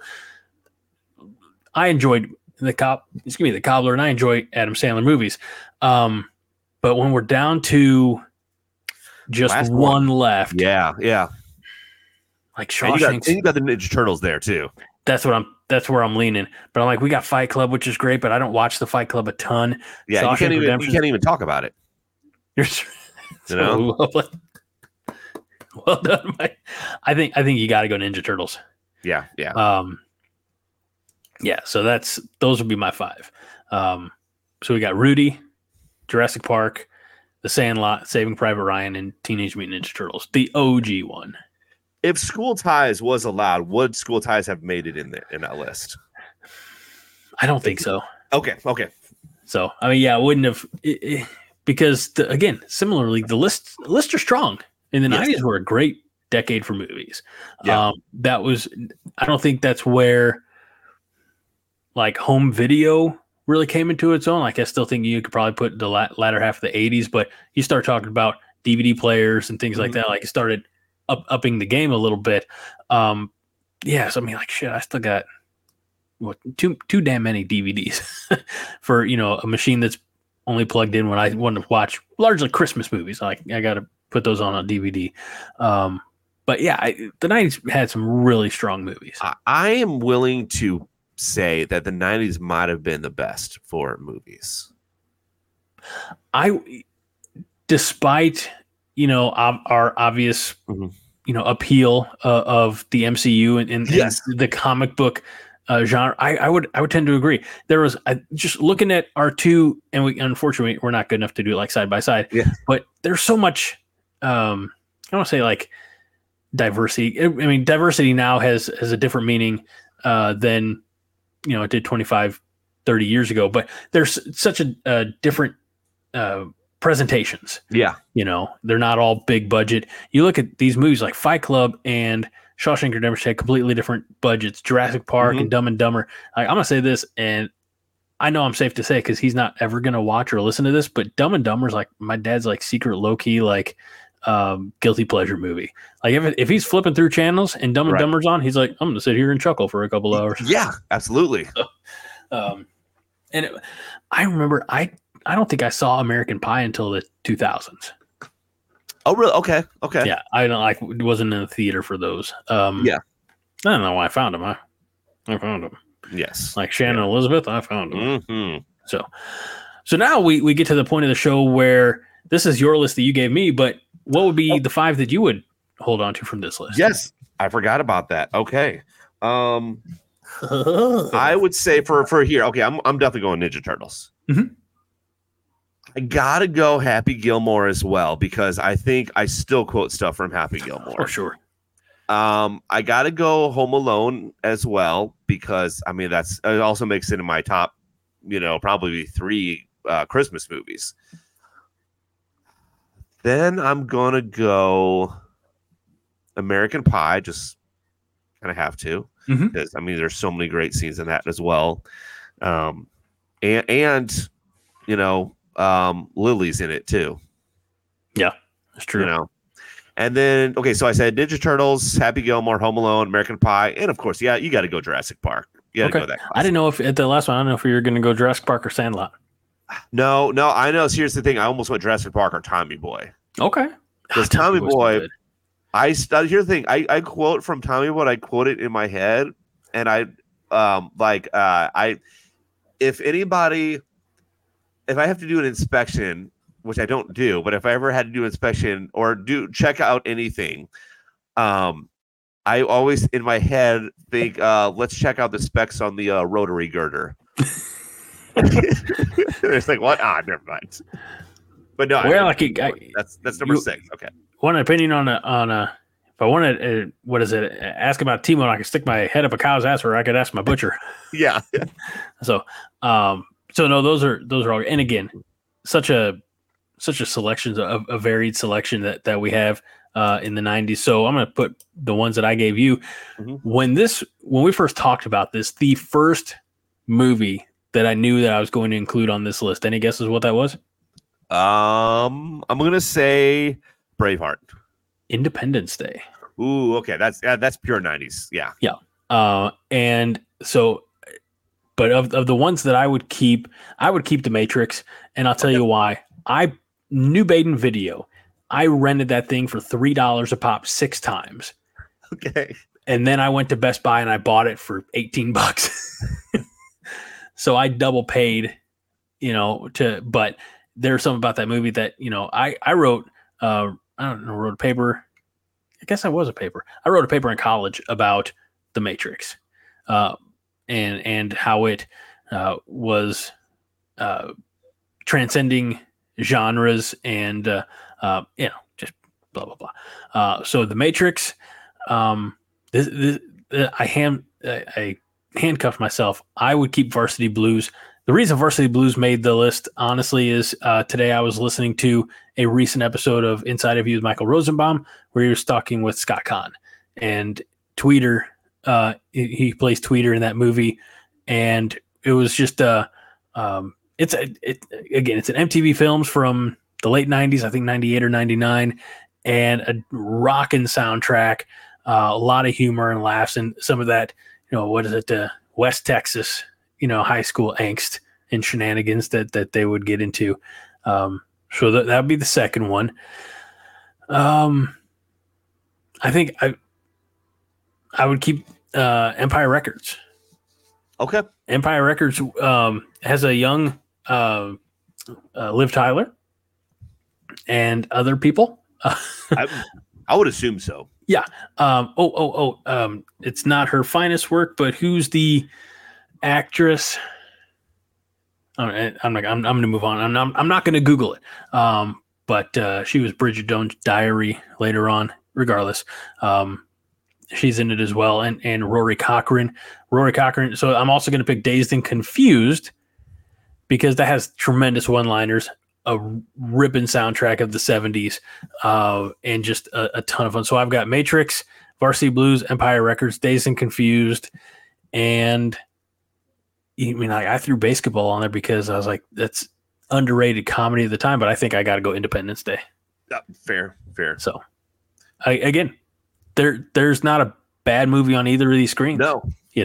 I enjoyed The Cobbler, and I enjoy Adam Sandler movies. But when we're down to just one left. Yeah. Like Shawshank. And you got the Ninja Turtles there too. That's where I'm leaning. But I'm like, we got Fight Club, which is great, but I don't watch the Fight Club a ton. Yeah, you can't even talk about it. You're so lovely. Well done, Mike. I think you got to go Ninja Turtles. Yeah. Yeah. So those would be my 5. So we got Rudy, Jurassic Park, The Sandlot, Saving Private Ryan, and Teenage Mutant Ninja Turtles, the OG one. If School Ties was allowed, would School Ties have made it in that list? I don't think so. Okay. So I mean, yeah, it wouldn't have because again, similarly, the lists are strong. In the 90s were a great decade for movies. Yeah. I don't think that's where like home video really came into its own. Like I still think you could probably put the latter half of the 80s, but you start talking about DVD players and things like that. Like it started upping the game a little bit. So I mean, like shit, I still got too damn many DVDs for a machine that's only plugged in when I want to watch largely Christmas movies. Like I got to put those on a DVD. But yeah, the 90s had some really strong movies. I am willing to say that the 90s might have been the best for movies. Despite our obvious appeal of the MCU and the comic book genre, I would tend to agree. There was just looking at our two, and unfortunately we're not good enough to do it like side by side. Yeah. But there's so much. I don't want to say like diversity. I mean, diversity now has a different meaning than it did 25, 30 years ago. But there's such a different presentations. Yeah. They're not all big budget. You look at these movies like Fight Club and Shawshank Redemption had completely different budgets. Jurassic Park and Dumb and Dumber. I'm gonna say this, and I know I'm safe to say because he's not ever gonna watch or listen to this, but Dumb and Dumber is like my dad's like secret low key like guilty pleasure movie. Like if he's flipping through channels and Dumb and Dumber's on, he's like, I'm gonna sit here and chuckle for a couple hours. Yeah, absolutely. I remember I don't think I saw American Pie until the 2000s. Oh, really? Okay. Yeah, wasn't in the theater for those. I don't know why I found them. I found them. Yes. Like Shannon Elizabeth, I found them. Mm-hmm. So now we get to the point of the show where this is your list that you gave me, but what would be the 5 that you would hold on to from this list? Yes, I forgot about that. Okay. I would say for here. Okay, I'm definitely going Ninja Turtles. Mm-hmm. I gotta go Happy Gilmore as well because I think I still quote stuff from Happy Gilmore. For sure. I gotta go Home Alone as well because I mean it also makes it in my top, probably 3 Christmas movies. Then I'm gonna go American Pie, just kind of have to because I mean there's so many great scenes in that as well, and Lily's in it too. Yeah, that's true. And then so I said Ninja Turtles, Happy Gilmore, Home Alone, American Pie, and of course, you got to go Jurassic Park. You got to go that. I didn't know if at the last one. I don't know if you were going to go Jurassic Park or Sandlot. No, I know. So here's the thing: I almost went Jurassic Park or Tommy Boy. Okay, because Tommy Boy. Here's the thing: I quote from Tommy Boy. I quote it in my head, and if I have to do an inspection, which I don't do, but if I ever had to do inspection or check out anything, I always in my head think, let's check out the specs on the rotary girder. It's like, what? Never mind. But no, that's number 6. Okay. One opinion on a. If I want to, ask about T-Bone, I can stick my head up a cow's ass, or I could ask my butcher. Yeah. So no, those are all. And again, such a selection, a varied selection that we have in the 90s. So I'm going to put the ones that I gave you. When we first talked about this, the first movie that I knew that I was going to include on this list. Any guesses what that was? I'm going to say Braveheart. Independence Day. Ooh, okay. That's pure 90s. Yeah. Yeah. And so, but of the ones that I would keep The Matrix, and I'll tell you why. New Baden Video. I rented that thing for $3 a pop 6 times. Okay. And then I went to Best Buy and I bought it for $18. So I double paid, but there's something about that movie that, I wrote, I don't know, wrote a paper. I guess I was a paper. I wrote a paper in college about The Matrix, and how it was transcending genres and, just blah, blah, blah. So The Matrix, I handcuffed myself. I would keep Varsity Blues. The reason Varsity Blues made the list, honestly, is today I was listening to a recent episode of Inside of You with Michael Rosenbaum, where he was talking with Scott Kahn. And Tweeter, he plays Tweeter in that movie. And it was just, it's an MTV Films from the late 90s, I think 98 or 99, and a rockin' soundtrack, a lot of humor and laughs, and some of that, West Texas, high school angst and shenanigans that they would get into. So that would be the second one. I think I would keep Empire Records. Okay. Empire Records has a young Liv Tyler and other people. I would assume so. Yeah. It's not her finest work, but who's the actress? I'm going to move on. I'm not going to Google it. But she was Bridget Jones' Diary later on. Regardless, she's in it as well, and Rory Cochrane. So I'm also going to pick Dazed and Confused because that has tremendous one-liners, a ripping soundtrack of the 70s, and just a ton of fun. So I've got Matrix, Varsity Blues, Empire Records, Dazed and Confused, and I threw Basketball on there because I was like, that's underrated comedy at the time, but I think I got to go Independence Day. Fair. So, there's not a bad movie on either of these screens. No.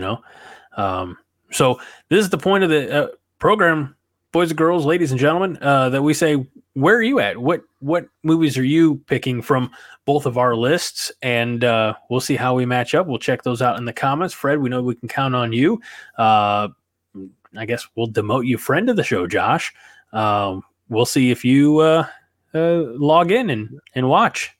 So this is the point of the program, boys and girls, ladies and gentlemen, that we say, where are you at? What movies are you picking from both of our lists? And we'll see how we match up. We'll check those out in the comments. Fred, we know we can count on you. I guess we'll demote you friend of the show, Josh. We'll see if you log in and watch.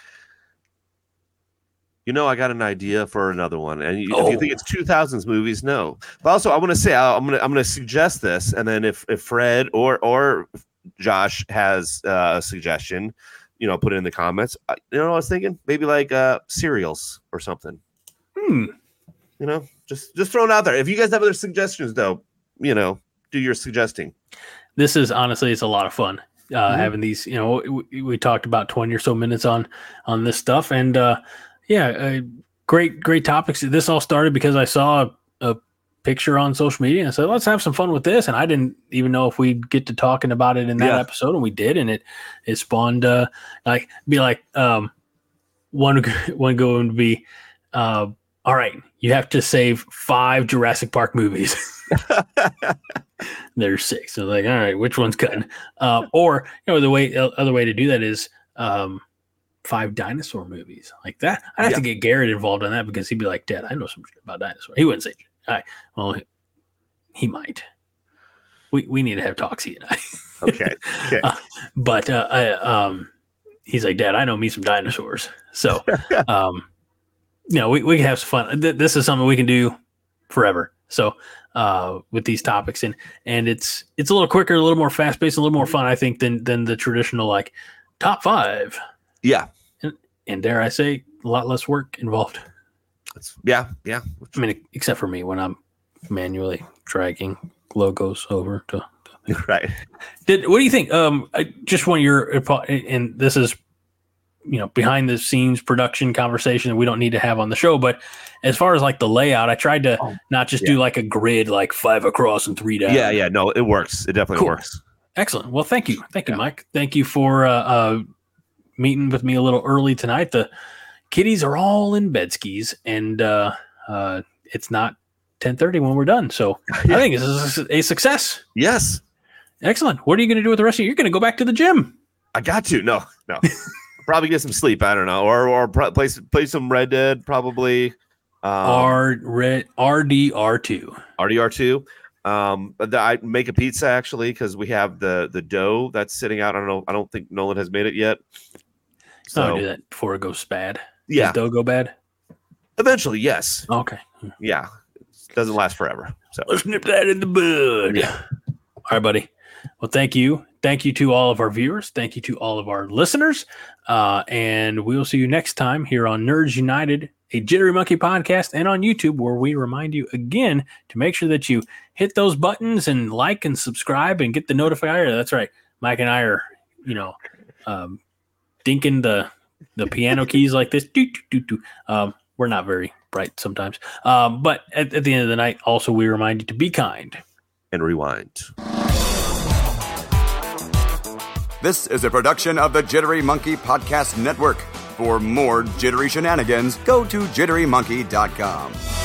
I got an idea for another one, and if you think it's 2000s movies, no. But also, I want to say I'm gonna suggest this, and then if Fred or Josh has a suggestion, put it in the comments. What I was thinking? Maybe like cereals or something. Just throwing out there. If you guys have other suggestions, though, do your suggesting. This is honestly, it's a lot of fun having these. We talked about 20 or so minutes on this stuff, and great topics. This all started because I saw a picture on social media and I said, let's have some fun with this. And I didn't even know if we'd get to talking about it in that episode, and we did. And it spawned one going to be, all right, you have to save 5 Jurassic Park movies. There's 6. So like, all right, which one's cutting? Or the other way to do that is 5 dinosaur movies like that. I'd have to get Garrett involved on that because he'd be like, Dad, I know some shit about dinosaurs. He wouldn't say, all right, well, he might. We need to have talks, he and I. Okay. But he's like, Dad, I know me some dinosaurs. So, we can have some fun. This is something we can do forever. So, with these topics, and it's a little quicker, a little more fast paced, a little more fun, I think, than the traditional like top 5. Yeah. And dare I say, a lot less work involved. Yeah. I mean, except for me when I'm manually dragging logos over to right. What do you think? I just want your, and this is, behind the scenes production conversation that we don't need to have on the show, but as far as like the layout, I tried to not just do like a grid, like 5 across and 3 down. Yeah. No, it works. It definitely works. Excellent. Well, thank you, Mike. Thank you for meeting with me a little early tonight. The kiddies are all in bed skis, and it's not 10:30 when we're done. So I think this is a success. Yes. Excellent. What are you going to do with the rest of you? You're going to go back to the gym. I got to. No. Probably get some sleep. I don't know, or play some Red Dead. Probably. RDR2. RDR2. I make a pizza actually because we have the dough that's sitting out. I don't know. I don't think Nolan has made it yet. So I'll do that before it goes bad. Yeah. Does dough go bad? Eventually, yes. Okay. Yeah. It doesn't last forever. So let's nip that in the bud. Yeah. All right, buddy. Well, thank you. Thank you to all of our viewers. Thank you to all of our listeners. And we will see you next time here on Nerds United, a Jittery Monkey podcast, and on YouTube, where we remind you again to make sure that you hit those buttons and like and subscribe and get the notifier. That's right. Mike and I are, dinking the piano keys like this. We're not very bright sometimes. But at the end of the night, also, we remind you to be kind. And rewind. This is a production of the Jittery Monkey Podcast Network. For more jittery shenanigans, go to jitterymonkey.com.